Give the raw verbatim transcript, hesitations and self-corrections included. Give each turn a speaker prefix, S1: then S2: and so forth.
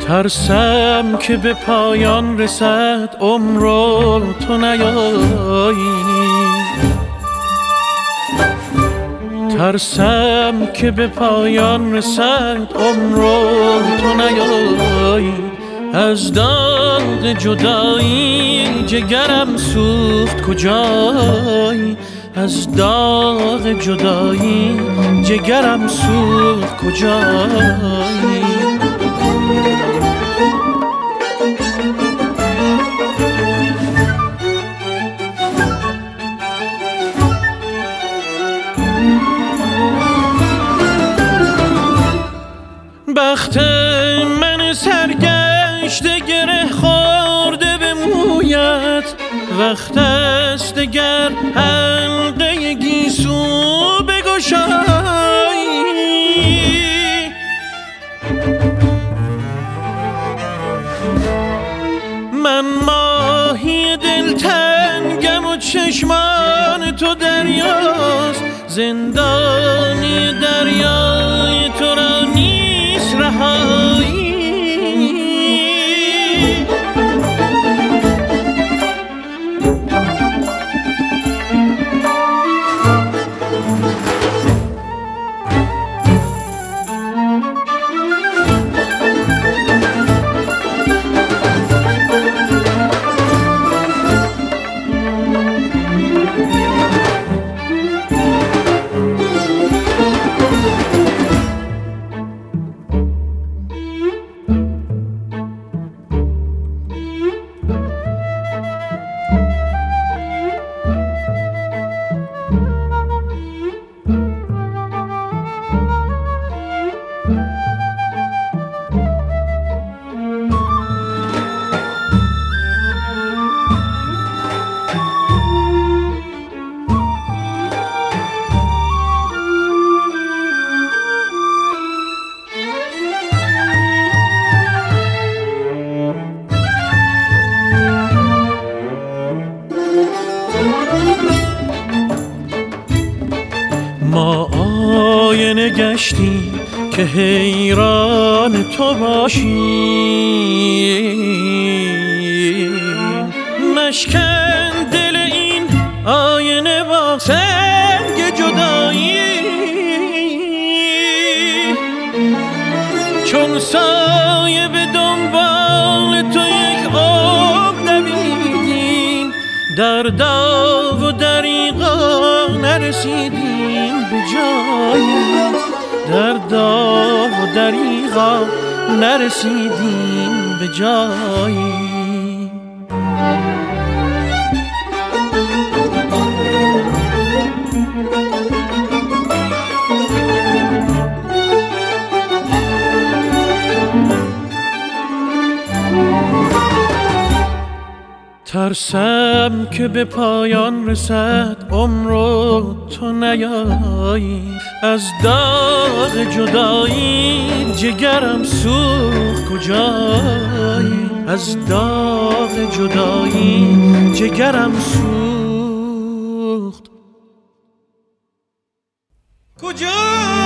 S1: ترسم که به پایان رسد عمر و تو نیایی، ترسم که به پایان رسد عمر و تو نیایی. از داغ جدایی جگرم سوخت کجایی، از داغ جدایی جگرم سوخت کجایی. بخت من سرگشته گره خورده به مویت، وقت است دگر حلقه گیسو بگشایی. من ماهی دلتنگم و چشمان تو دریاست، زندانی دریای تو را نیست رهایی. ما آینه گشتیم که حیران تو باشیم، مشکن دل این آینه با سنگ جدایی. چون سایه به دنبال تو یک عمر دویدیم، در داغ و دریغا نرسیدیم به جایی، در داغ و دریغا نرسیدیم به جایی. ترسم که به پایان رسد عمر و تو نیایی، از داغ جدایی جگرم سوخت کجایی، از داغ جدایی جگرم سوخت کجایی.